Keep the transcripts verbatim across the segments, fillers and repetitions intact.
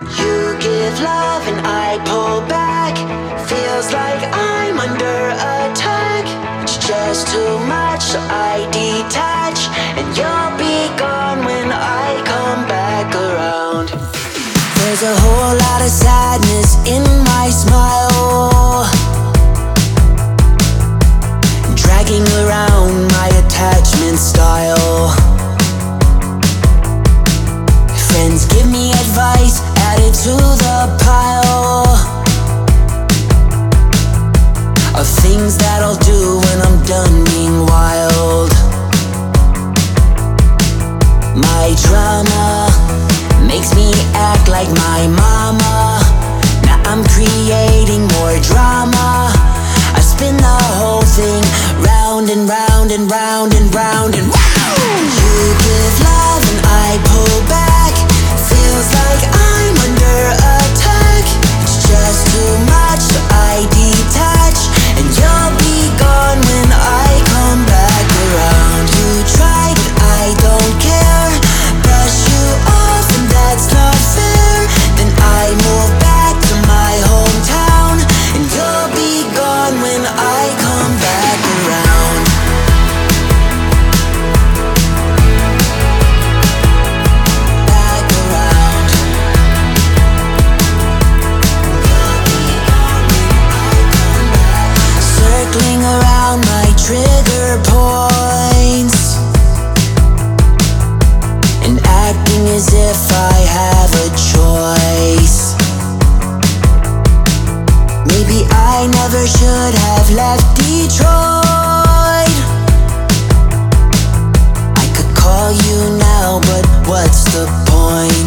You give love and I pull back. Feels like I'm under attack. It's just too much, so I detach. And you'll be gone when I come back around. There's a whole lot of sadness in my smile, dragging around my attachment style. Friends give me advice, add it to the pile of things that I'll do when I'm done being wild. My drama makes me act like my mama. Now I'm creating more drama. I spin the whole thing round and round and round and round and wow! You give love and I pull back. Feels like I'm under attack. It's just too much, so I detach. And you'll be gone when I come back around. You tried, but I don't care. Brush you off and that's not fair. Then I move back to my hometown. And you'll be gone when I come back around. Back around. Circling around my trigger points and acting as if I have a choice. Maybe I never should have left Detroit. I could call you now, but what's the point?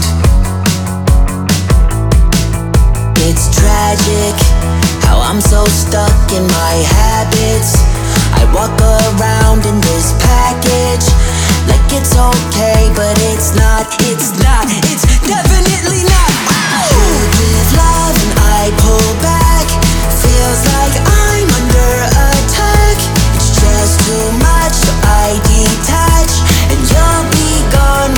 It's tragic how I'm so stuck in my habits. I walk around in this package like it's okay, but it's not, it's not, it's definitely not. You give love and I pull back. Feels like I'm under attack. It's just too much, so I detach. And you'll be gone